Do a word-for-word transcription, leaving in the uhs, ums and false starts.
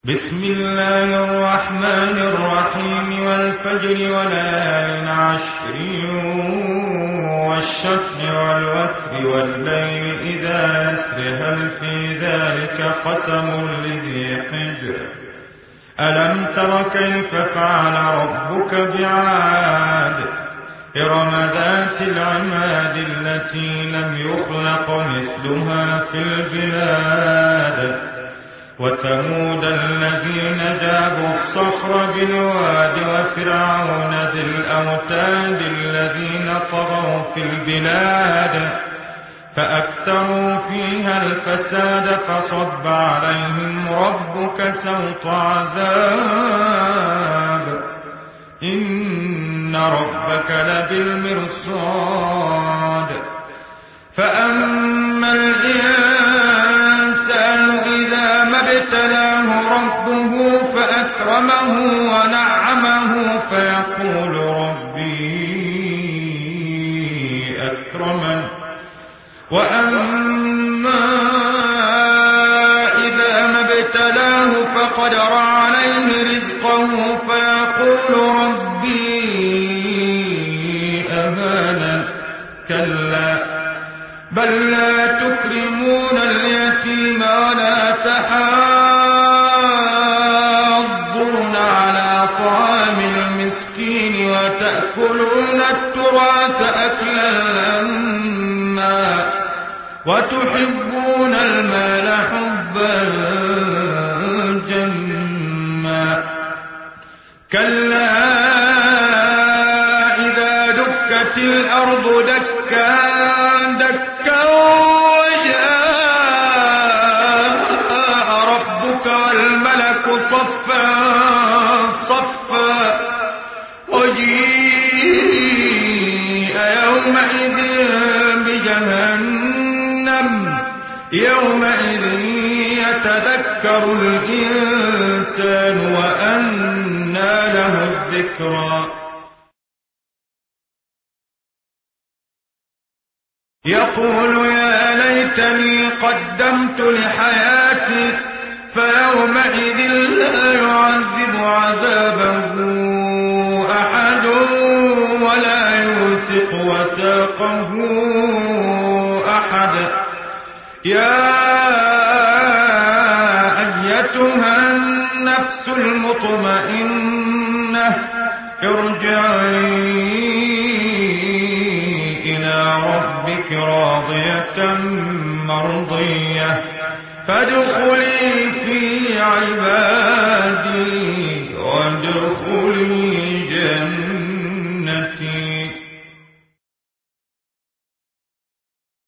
بسم الله الرحمن الرحيم والفجر وليال عشر والشفع والوتر والليل إذا يسر هل في ذلك قسم لذي حجر ألم تر كيف فعل ربك بعاد إرم ذات العماد التي لم يخلق مثلها في البلاد وثمود الذين جابوا الصخر بالواد وفرعون ذي الأوتاد الذين طغوا في البلاد فأكثروا فيها الفساد فصب عليهم ربك سوط عذاب إن ربك لبالمرصاد فأما الإنسان إذا ما ابتلاه ربه فأكرمه ونعمه فيقول ربي أكرمن وأما إذا ما ابتلاه فقدر عليه رزقه فيقول ربي أهانن كلا بل لا تكرمون اليتيم ولا تحاضون على طعام المسكين وتأكلون التراث أكلا لما وتحبون المال حبا جما كلا إذا دكت الأرض دكا دكا وجاء ربك والملك صفا صفا وجيء يومئذ بجهنم يومئذ يتذكر الإنسان وأنى له الذكرى يقول يا ليتني قدمت لحياتي فيومئذ لا يعذب عذابه أحد ولا يوثق وثاقه أحد يا أيتها النفس المطمئنة ارجعي ربك راضية مرضية فادخلي في عبادي